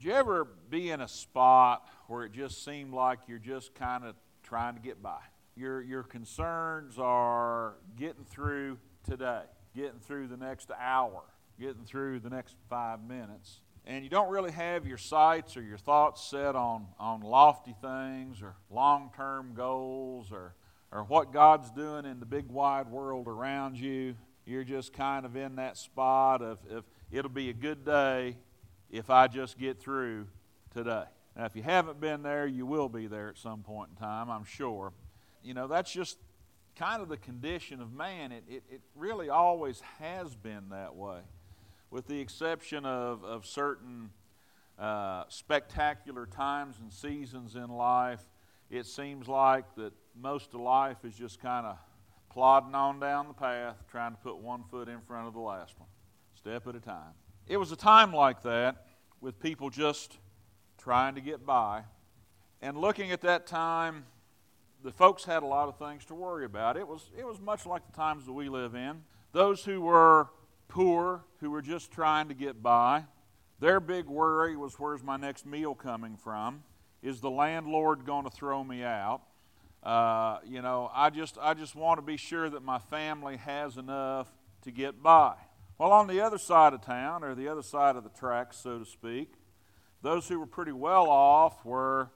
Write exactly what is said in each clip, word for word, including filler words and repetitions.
you ever be in a spot where it just seemed like you're just kind of trying to get by? Your, your concerns are getting through today, getting through the next hour, getting through the next five minutes. And you don't really have your sights or your thoughts set on, on lofty things or long-term goals or, or what God's doing in the big wide world around you. You're just kind of in that spot of, of it'll be a good day if I just get through today. Now, if you haven't been there, you will be there at some point in time, I'm sure. You know, that's just kind of the condition of man. It, it, it really always has been that way, with the exception of, of certain uh, spectacular times and seasons in life. It seems like that most of life is just kind of plodding on down the path, trying to put one foot in front of the last one, step at a time. It was a time like that, with people just trying to get by. And looking at that time, the folks had a lot of things to worry about. It was, it was much like the times that we live in. Those who were poor, who were just trying to get by, their big worry was, where's my next meal coming from? Is the landlord going to throw me out? Uh, you know, I just I just want to be sure that my family has enough to get by. Well, on the other side of town, or the other side of the tracks, so to speak, those who were pretty well off were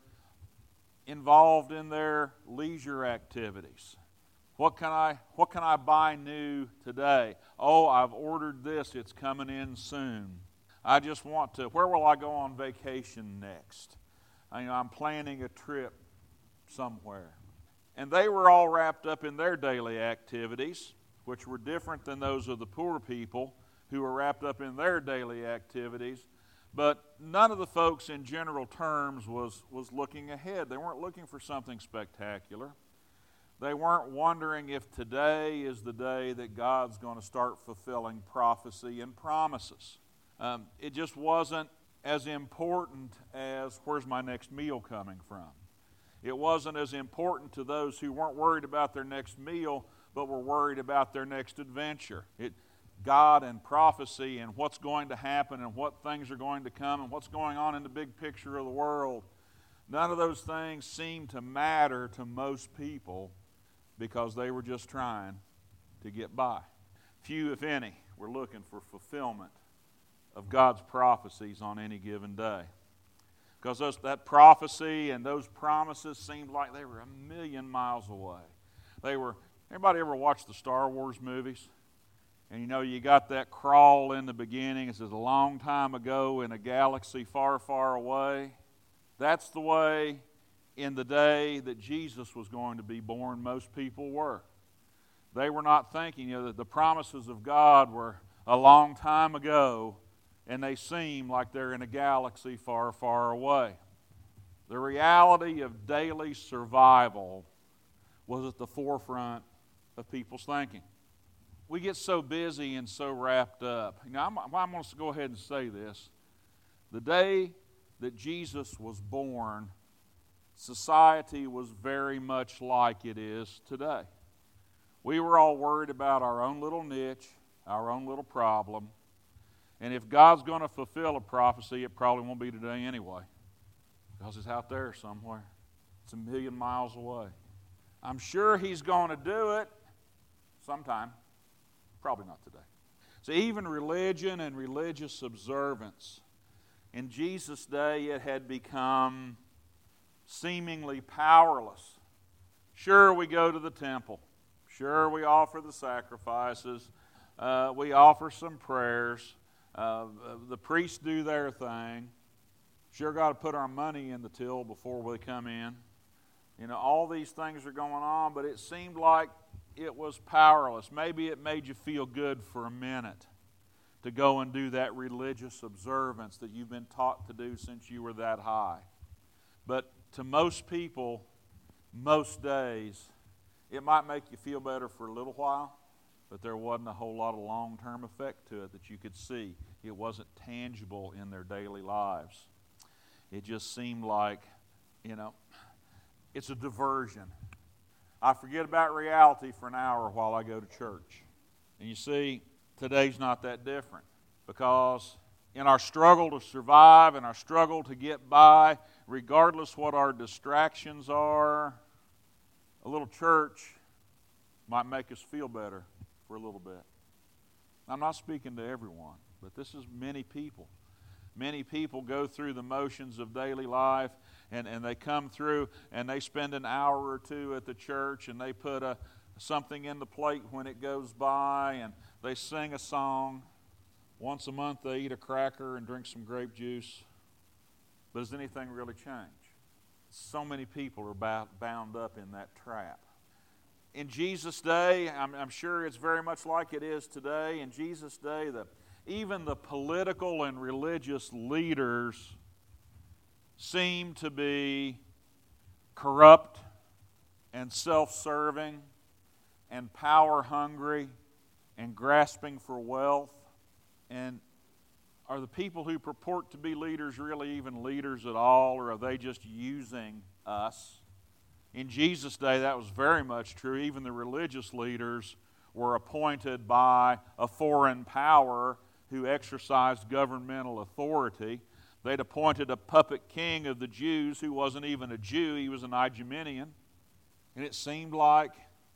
involved in their leisure activities. What can I what can I buy new today? Oh, I've ordered this, it's coming in soon. I just want to, where will I go on vacation next? I, you know, I'm planning a trip somewhere. And they were all wrapped up in their daily activities, which were different than those of the poor people who were wrapped up in their daily activities. But none of the folks in general terms was, was looking ahead. They weren't looking for something spectacular. They weren't wondering if today is the day that God's going to start fulfilling prophecy and promises. Um, it just wasn't as important as, where's my next meal coming from? It wasn't as important to those who weren't worried about their next meal, but were worried about their next adventure. It, God and prophecy and what's going to happen and what things are going to come and what's going on in the big picture of the world, none of those things seemed to matter to most people because they were just trying to get by. Few, if any, were looking for fulfillment of God's prophecies on any given day. Because those, that prophecy and those promises seemed like they were a million miles away. They were. Everybody ever watched the Star Wars movies? And you know, you got that crawl in the beginning. It says, a long time ago in a galaxy far, far away. That's the way in the day that Jesus was going to be born, most people were. They were not thinking, you know, that the promises of God were a long time ago, and they seem like they're in a galaxy far, far away. The reality of daily survival was at the forefront of people's thinking. We get so busy and so wrapped up. You know, I'm, I'm going to go ahead and say this. The day that Jesus was born, society was very much like it is today. We were all worried about our own little niche, our own little problem. And if God's going to fulfill a prophecy, it probably won't be today anyway, because it's out there somewhere. It's a million miles away. I'm sure He's going to do it sometime. Probably not today. So even religion and religious observance, in Jesus' day, it had become seemingly powerless. Sure, we go to the temple. Sure, we offer the sacrifices. Uh, we offer some prayers. Uh, the priests do their thing. Sure, got to put our money in the till before we come in. You know, all these things are going on, but it seemed like it was powerless. Maybe it made you feel good for a minute to go and do that religious observance that you've been taught to do since you were that high. But to most people, most days, it might make you feel better for a little while, but there wasn't a whole lot of long-term effect to it that you could see. It wasn't tangible in their daily lives. It just seemed like, you know, it's a diversion. I forget about reality for an hour while I go to church. And you see, today's not that different, because in our struggle to survive, in our struggle to get by, regardless what our distractions are, a little church might make us feel better for a little bit. I'm not speaking to everyone, but this is many people. Many people go through the motions of daily life, and, and they come through and they spend an hour or two at the church, and they put a, something in the plate when it goes by, and they sing a song. Once a month they eat a cracker and drink some grape juice. But does anything really change? So many people are bound up in that trap. In Jesus' day, I'm, I'm sure it's very much like it is today. In Jesus' day, the, even the political and religious leaders seem to be corrupt and self-serving and power-hungry and grasping for wealth. And are the people who purport to be leaders really even leaders at all, or are they just using us? In Jesus' day, that was very much true. Even the religious leaders were appointed by a foreign power who exercised governmental authority. They'd appointed a puppet king of the Jews who wasn't even a Jew. He was an Idumean. And it seemed like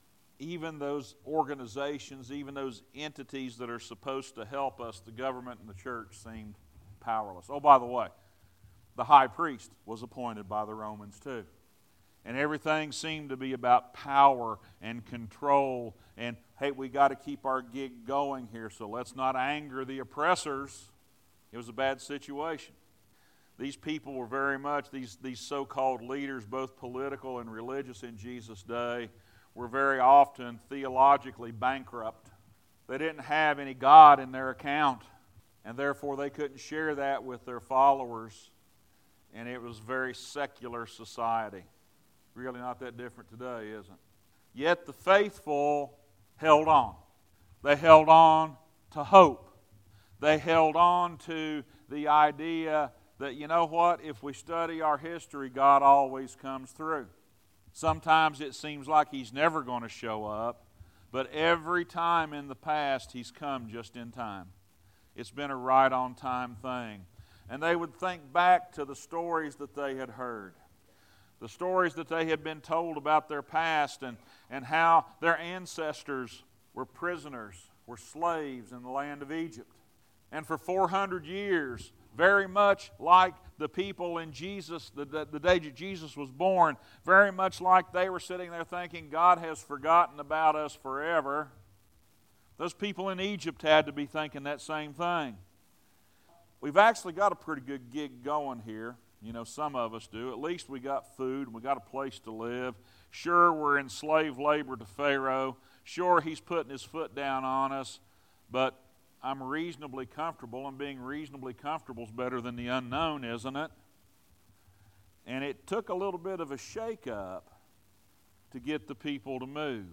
even those organizations, even those entities that are supposed to help us, the government and the church, seemed powerless. Oh, by the way, the high priest was appointed by the Romans too. And everything seemed to be about power and control. And, hey, we got to keep our gig going here, so let's not anger the oppressors. It was a bad situation. These people were very much, these, these so-called leaders, both political and religious in Jesus' day, were very often theologically bankrupt. They didn't have any God in their account, and therefore they couldn't share that with their followers. And it was a very secular society. Really not that different today, isn't it? Yet the faithful held on. They held on to hope. They held on to the idea that, you know what, if we study our history, God always comes through. Sometimes it seems like He's never going to show up, but every time in the past He's come just in time. It's been a right-on-time thing. And they would think back to the stories that they had heard. The stories that they had been told about their past, and, and how their ancestors were prisoners, were slaves in the land of Egypt. And for four hundred years, very much like the people in Jesus, the, the, the day that Jesus was born, very much like they were sitting there thinking, God has forgotten about us forever. Those people in Egypt had to be thinking that same thing. We've actually got a pretty good gig going here. You know, some of us do. At least we got food and we got a place to live. Sure, we're in slave labor to Pharaoh. Sure, he's putting his foot down on us. But I'm reasonably comfortable, and being reasonably comfortable is better than the unknown, isn't it? And it took a little bit of a shake-up to get the people to move.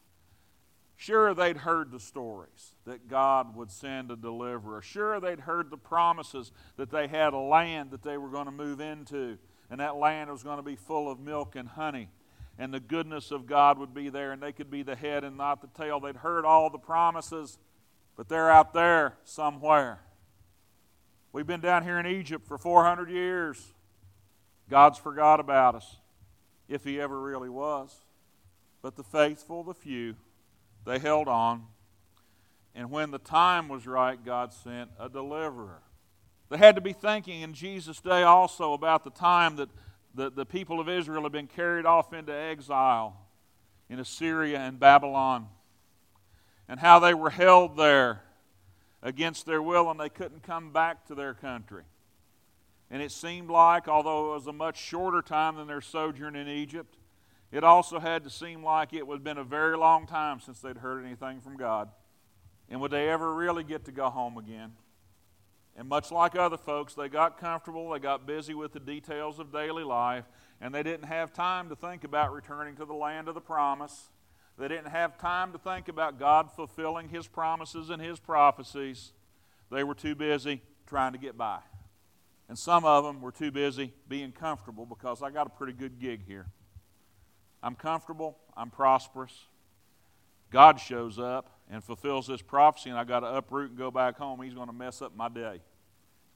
Sure, they'd heard the stories that God would send a deliverer. Sure, they'd heard the promises that they had a land that they were going to move into, and that land was going to be full of milk and honey, and the goodness of God would be there, and they could be the head and not the tail. They'd heard all the promises, but they're out there somewhere. We've been down here in Egypt for four hundred years. God's forgot about us, if He ever really was. But the faithful, the few, they held on, and when the time was right, God sent a deliverer. They had to be thinking in Jesus' day also about the time that the, the people of Israel had been carried off into exile in Assyria and Babylon, and how they were held there against their will, and they couldn't come back to their country. And it seemed like, although it was a much shorter time than their sojourn in Egypt, it also had to seem like it had been a very long time since they'd heard anything from God. And would they ever really get to go home again? And much like other folks, they got comfortable, they got busy with the details of daily life, and they didn't have time to think about returning to the land of the promise. They didn't have time to think about God fulfilling His promises and His prophecies. They were too busy trying to get by. And some of them were too busy being comfortable, because I got a pretty good gig here. I'm comfortable, I'm prosperous. God shows up and fulfills this prophecy, and I got to uproot and go back home. He's going to mess up my day.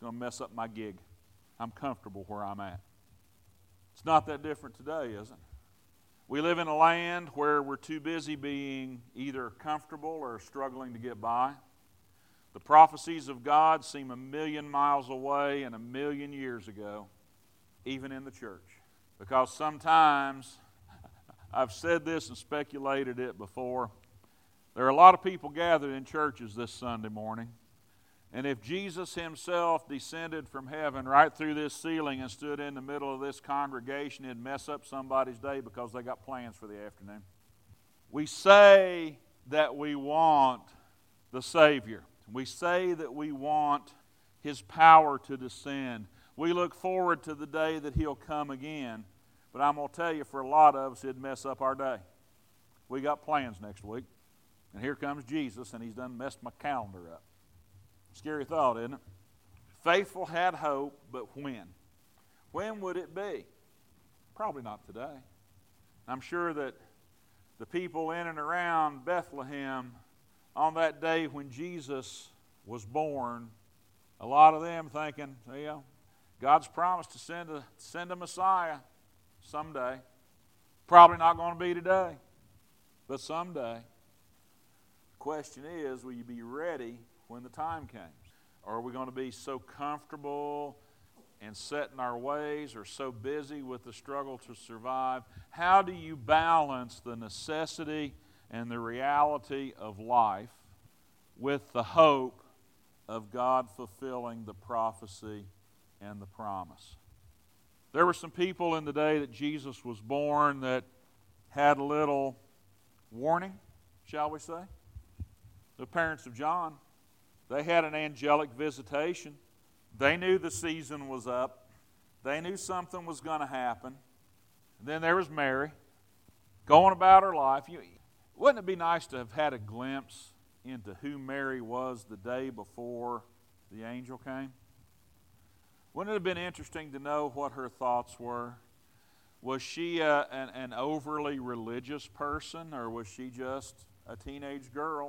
going to mess up my gig. I'm comfortable where I'm at. It's not that different today, is it? We live in a land where we're too busy being either comfortable or struggling to get by. The prophecies of God seem a million miles away and a million years ago, even in the church. Because sometimes, I've said this and speculated it before, there are a lot of people gathered in churches this Sunday morning. And if Jesus himself descended from heaven right through this ceiling and stood in the middle of this congregation, it'd mess up somebody's day because they got plans for the afternoon. We say that we want the Savior. We say that we want His power to descend. We look forward to the day that He'll come again. But I'm going to tell you, for a lot of us, it'd mess up our day. We got plans next week. And here comes Jesus, and He's done messed my calendar up. Scary thought, isn't it? Faithful had hope, but when? When would it be? Probably not today. I'm sure that the people in and around Bethlehem on that day when Jesus was born, a lot of them thinking, you know, God's promised to send a, send a Messiah someday. Probably not going to be today, but someday. The question is, will you be ready when the time comes? Or are we going to be so comfortable and set in our ways or so busy with the struggle to survive? How do you balance the necessity and the reality of life with the hope of God fulfilling the prophecy and the promise? There were some people in the day that Jesus was born that had a little warning, shall we say. The parents of John, they had an angelic visitation. They knew the season was up. They knew something was going to happen. And then there was Mary going about her life. You, wouldn't it be nice to have had a glimpse into who Mary was the day before the angel came? Wouldn't it have been interesting to know what her thoughts were? Was she a, an, an overly religious person, or was she just a teenage girl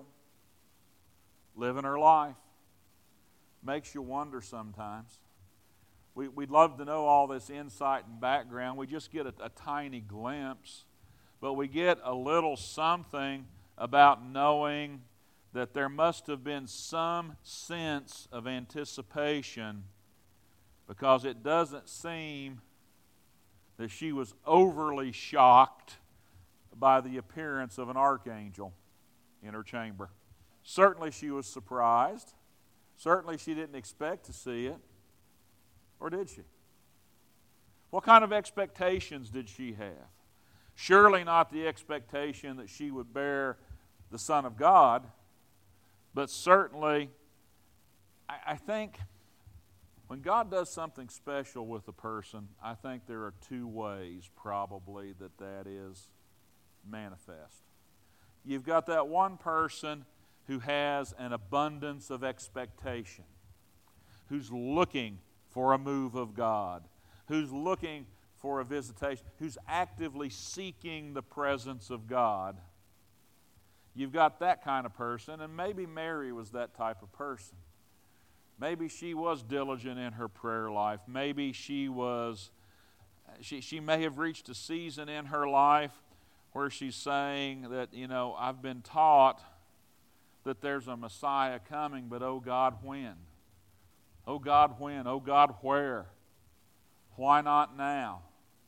living her life? Makes you wonder sometimes. We, we'd love to know all this insight and background. We just get a, a tiny glimpse, but we get a little something about knowing that there must have been some sense of anticipation, because it doesn't seem that she was overly shocked by the appearance of an archangel in her chamber. Certainly she was surprised. Certainly she didn't expect to see it. Or did she? What kind of expectations did she have? Surely not the expectation that she would bear the Son of God, but certainly, I, I think when God does something special with a person, I think there are two ways probably that that is manifest. You've got that one person who has an abundance of expectation, who's looking for a move of God, who's looking for a visitation, who's actively seeking the presence of God. You've got that kind of person, and maybe Mary was that type of person. Maybe she was diligent in her prayer life. Maybe she was, she, she may have reached a season in her life where she's saying that, you know, I've been taught that there's a Messiah coming, but oh God, when? Oh God, when? Oh God, where? Why not now?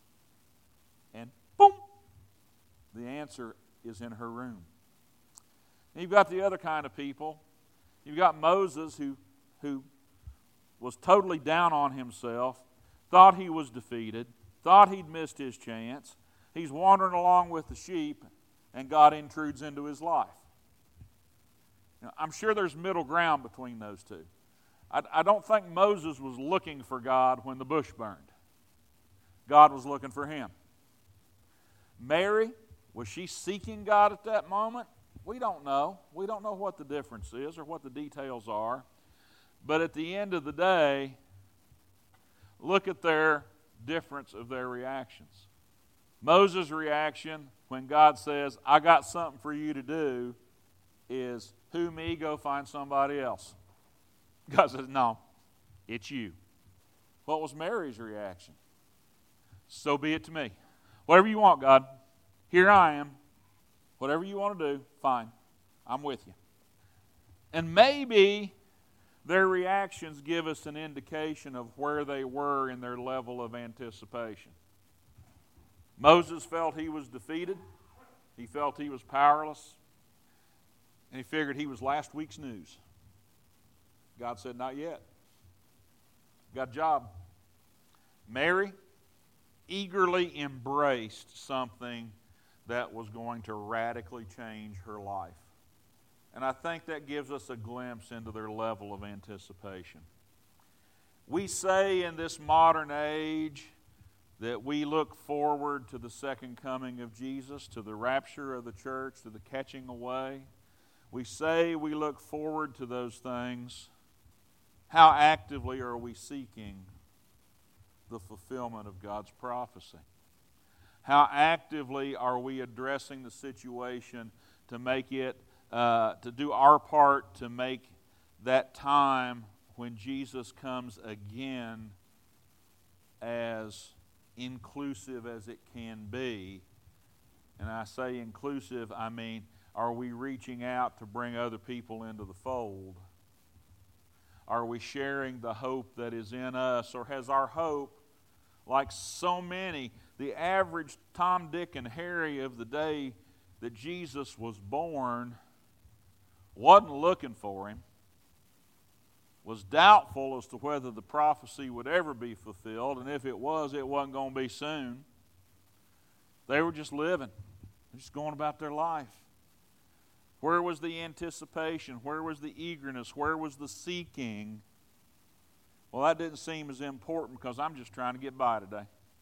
And boom, the answer is in her room. And you've got the other kind of people. You've got Moses who, who was totally down on himself, thought he was defeated, thought he'd missed his chance. He's wandering along with the sheep, and God intrudes into his life. Now, I'm sure there's middle ground between those two. I, I don't think Moses was looking for God when the bush burned. God was looking for him. Mary, was she seeking God at that moment? We don't know. We don't know what the difference is or what the details are. But at the end of the day, look at their difference of their reactions. Moses' reaction when God says, I got something for you to do, is, who, me? Go find somebody else. God says, no, It's you. What was Mary's reaction? So be it to me. Whatever you want, God. Here I am. Whatever you want to do, fine. I'm with you. And maybe their reactions give us an indication of where they were in their level of anticipation. Moses felt he was defeated. He felt he was powerless. And he figured he was last week's news. God said, not yet. Got a job. Mary eagerly embraced something that was going to radically change her life. And I think that gives us a glimpse into their level of anticipation. We say in this modern age that we look forward to the second coming of Jesus, to the rapture of the church, to the catching away. We say we look forward to those things. How actively are we seeking the fulfillment of God's prophecy? How actively are we addressing the situation to make it, uh, to do our part to make that time when Jesus comes again as inclusive as it can be? And I say inclusive, I mean, are we reaching out to bring other people into the fold? Are we sharing the hope that is in us? Or has our hope, like so many, the average Tom, Dick, and Harry of the day that Jesus was born wasn't looking for him, was doubtful as to whether the prophecy would ever be fulfilled, and if it was, it wasn't going to be soon. They were just living, just going about their life. Where was the anticipation? Where was the eagerness? Where was the seeking? Well, that didn't seem as important because I'm just trying to get by today.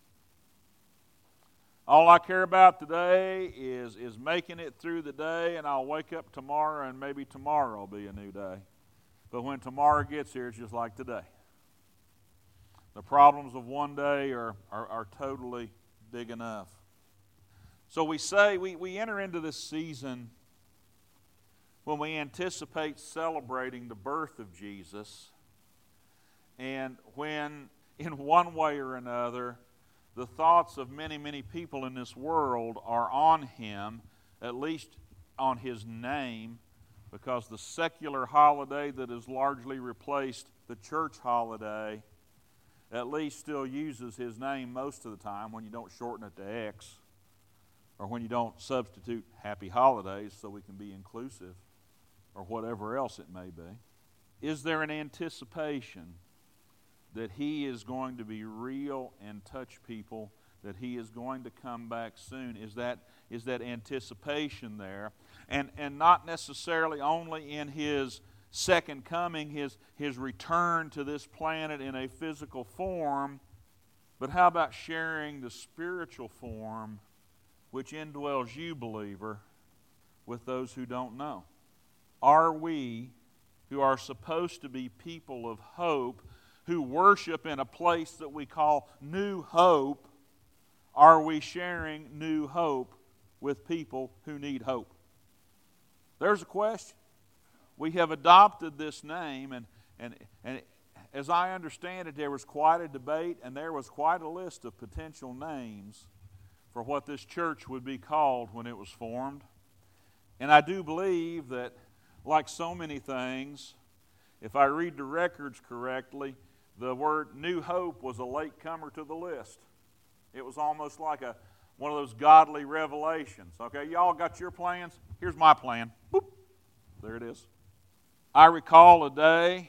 All I care about today is, is making it through the day, and I'll wake up tomorrow, and maybe tomorrow will be a new day. But when tomorrow gets here, it's just like today. The problems of one day are, are, are totally big enough. So we say, we, we enter into this season when we anticipate celebrating the birth of Jesus, and when, in one way or another, the thoughts of many, many people in this world are on him, at least on his name, because the secular holiday that has largely replaced the church holiday at least still uses his name most of the time when you don't shorten it to X, or when you don't substitute happy holidays so we can be inclusive, or whatever else it may be. Is there an anticipation that he is going to be real and touch people, that he is going to come back soon? Is that is that anticipation there? And and not necessarily only in his second coming, his, his return to this planet in a physical form, but how about sharing the spiritual form which indwells you, believer, with those who don't know? Are we, who are supposed to be people of hope, who worship in a place that we call New Hope, are we sharing new hope with people who need hope? There's a question. We have adopted this name, and, and, and as I understand it, there was quite a debate, and there was quite a list of potential names for what this church would be called when it was formed. And I do believe that, like so many things, if I read the records correctly, the word New Hope was a late comer to the list. It was almost like a one of those godly revelations. Okay, y'all got your plans? Here's my plan. Boop. There it is. I recall a day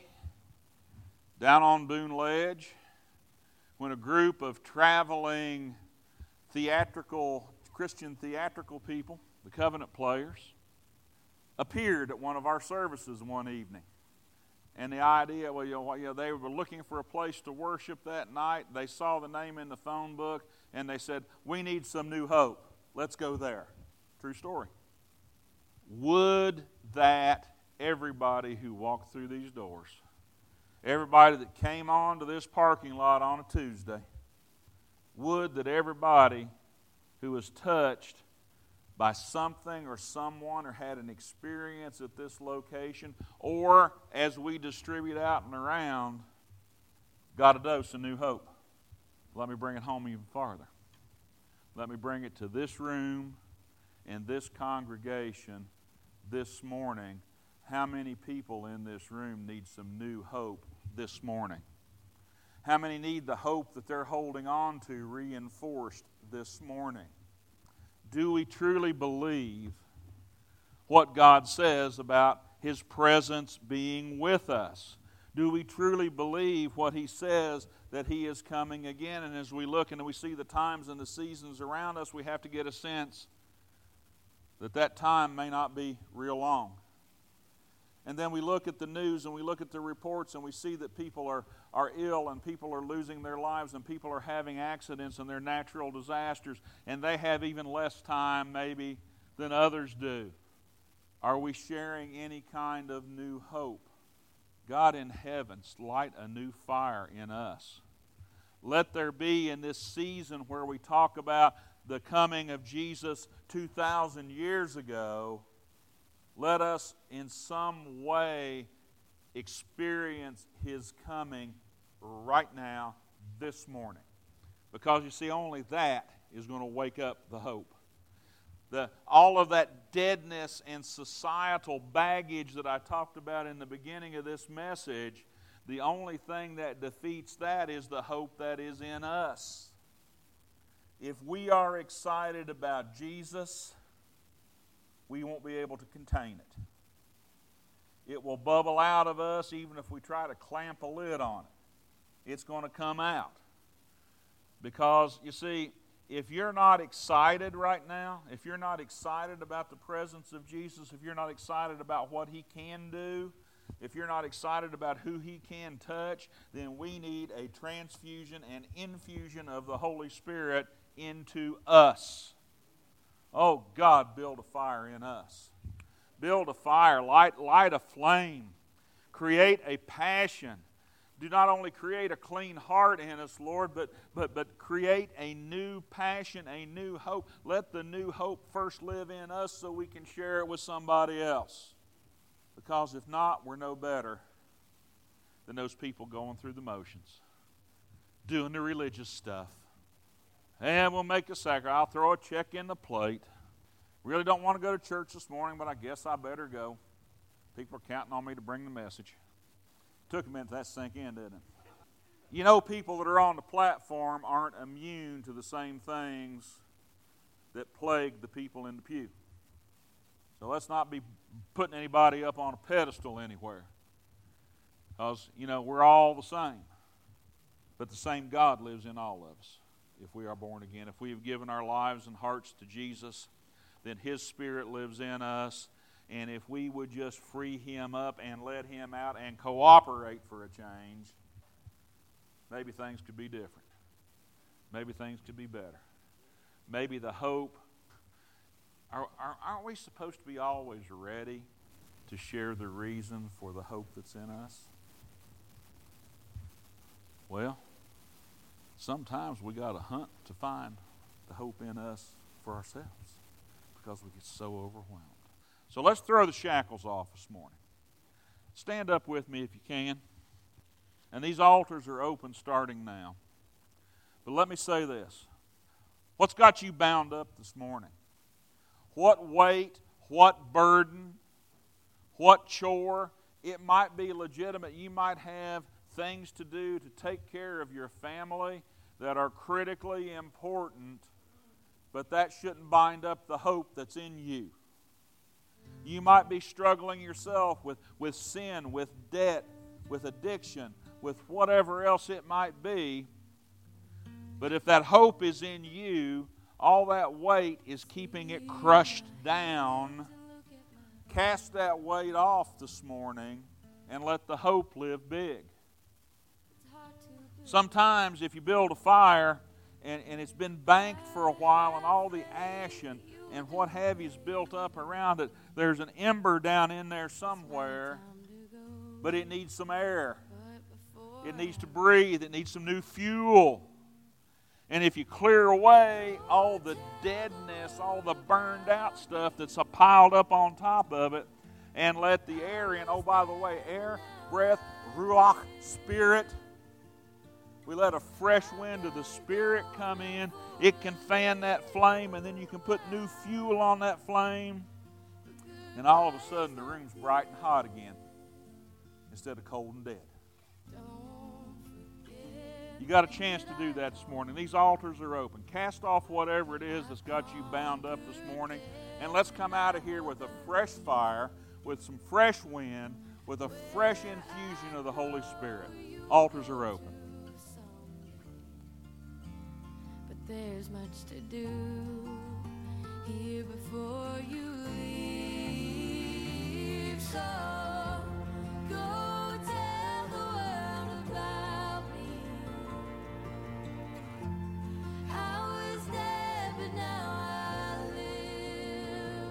down on Boone Ledge when a group of traveling theatrical, Christian theatrical people, the Covenant Players, appeared at one of our services one evening. And the idea, well, you know, you know, they were looking for a place to worship that night. They saw the name in the phone book, and they said, we need some new hope. Let's go there. True story. Would that everybody who walked through these doors, everybody that came on to this parking lot on a Tuesday, would that everybody who was touched by something or someone or had an experience at this location, or as we distribute out and around, got a dose of new hope. Let me bring it home even farther. Let me bring it to this room and this congregation this morning. How many people in this room need some new hope this morning? How many need the hope that they're holding on to reinforced this morning? Do we truly believe what God says about His presence being with us? Do we truly believe what He says that He is coming again? And as we look and we see the times and the seasons around us, we have to get a sense that that time may not be real long. And then we look at the news and we look at the reports and we see that people are, are ill and people are losing their lives and people are having accidents and their natural disasters, and they have even less time maybe than others do. Are we sharing any kind of new hope? God in heaven, light a new fire in us. Let there be in this season where we talk about the coming of Jesus two thousand years ago, let us in some way experience His coming right now, this morning. Because you see, only that is going to wake up the hope. The, all of that deadness and societal baggage that I talked about in the beginning of this message, the only thing that defeats that is the hope that is in us. If we are excited about Jesus, we won't be able to contain it. It will bubble out of us even if we try to clamp a lid on it. It's going to come out. Because, you see, if you're not excited right now, if you're not excited about the presence of Jesus, if you're not excited about what He can do, if you're not excited about who He can touch, then we need a transfusion and infusion of the Holy Spirit into us. Oh, God, build a fire in us. Build a fire, light, light a flame. Create a passion. Do not only create a clean heart in us, Lord, but, but, but create a new passion, a new hope. Let the new hope first live in us so we can share it with somebody else. Because if not, we're no better than those people going through the motions, doing the religious stuff. And we'll make a sacrifice. I'll throw a check in the plate. Really don't want to go to church this morning, but I guess I better go. People are counting on me to bring the message. Took a minute for that to sink in, didn't it? You know, people that are on the platform aren't immune to the same things that plague the people in the pew. So let's not be putting anybody up on a pedestal anywhere. Because, you know, we're all the same. But the same God lives in all of us if we are born again. If we have given our lives and hearts to Jesus, then His Spirit lives in us. And if we would just free Him up and let Him out and cooperate for a change, maybe things could be different. Maybe things could be better. Maybe the hope. Are, are, aren't we supposed to be always ready to share the reason for the hope that's in us? Well, sometimes we got to hunt to find the hope in us for ourselves because we get so overwhelmed. So let's throw the shackles off this morning. Stand up with me if you can. And these altars are open starting now. But let me say this. What's got you bound up this morning? What weight, what burden, what chore? It might be legitimate. You might have things to do to take care of your family that are critically important, but that shouldn't bind up the hope that's in you. You might be struggling yourself with, with sin, with debt, with addiction, with whatever else it might be. But if that hope is in you, all that weight is keeping it crushed down. Cast that weight off this morning and let the hope live big. Sometimes if you build a fire and, and it's been banked for a while and all the ash and, and what have you is built up around it, there's an ember down in there somewhere, but it needs some air. It needs to breathe. It needs some new fuel. And if you clear away all the deadness, all the burned out stuff that's piled up on top of it, and let the air in, oh, by the way, air, breath, ruach, spirit, We let a fresh wind of the Spirit come in. It can fan that flame, and then you can put new fuel on that flame. And all of a sudden, the room's bright and hot again instead of cold and dead. You got a chance to do that this morning. These altars are open. Cast off whatever it is that's got you bound up this morning, and let's come out of here with a fresh fire, with some fresh wind, with a fresh infusion of the Holy Spirit. Altars are open. But there's much to do here before you leave. So go tell the world about me. I was dead, but now I live.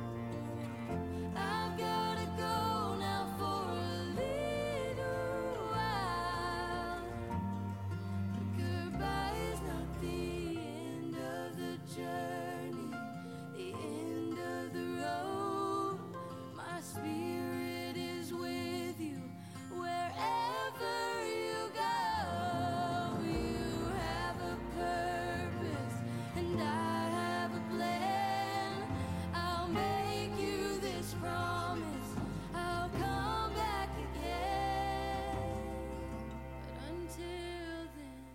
I've got to go now for a little while. But goodbye is not the end of the journey, the end of the road. My spirit is with you wherever you go. You have a purpose and I have a plan. I'll make you this promise, I'll come back again. But until then,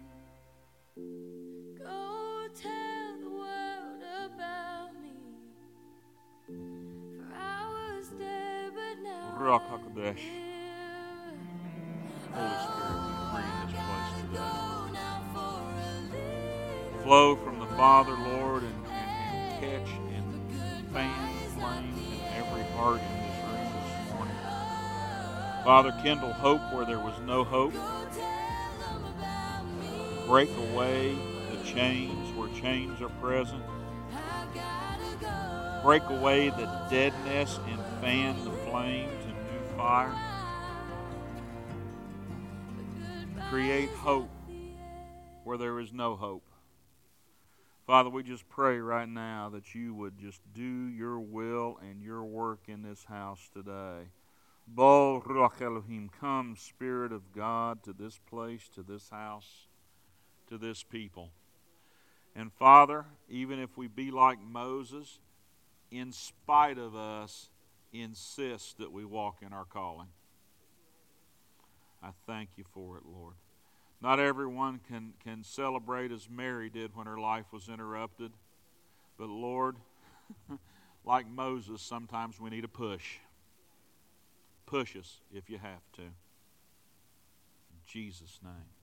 go tell the world about me. For I was dead, but now Ruach I HaKodesh. live. Holy Spirit, we pray in this place today. Go now for a little. Flow from the Father, Lord, and, and, and catch and fan flames in every heart in this room this morning. Father, kindle hope where there was no hope. Go tell them about me. Break away the chains where chains are present. I gotta go. Break away the deadness and fan the flame to new fire. Create hope where there is no hope. Father, we just pray right now that you would just do your will and your work in this house today. Bo Ruach Elohim, come, Spirit of God, to this place, to this house, to this people. And Father, even if we be like Moses, in spite of us, insist that we walk in our calling. I thank you for it, Lord. Not everyone can, can celebrate as Mary did when her life was interrupted. But Lord, like Moses, sometimes we need a push. Push us if you have to. In Jesus' name.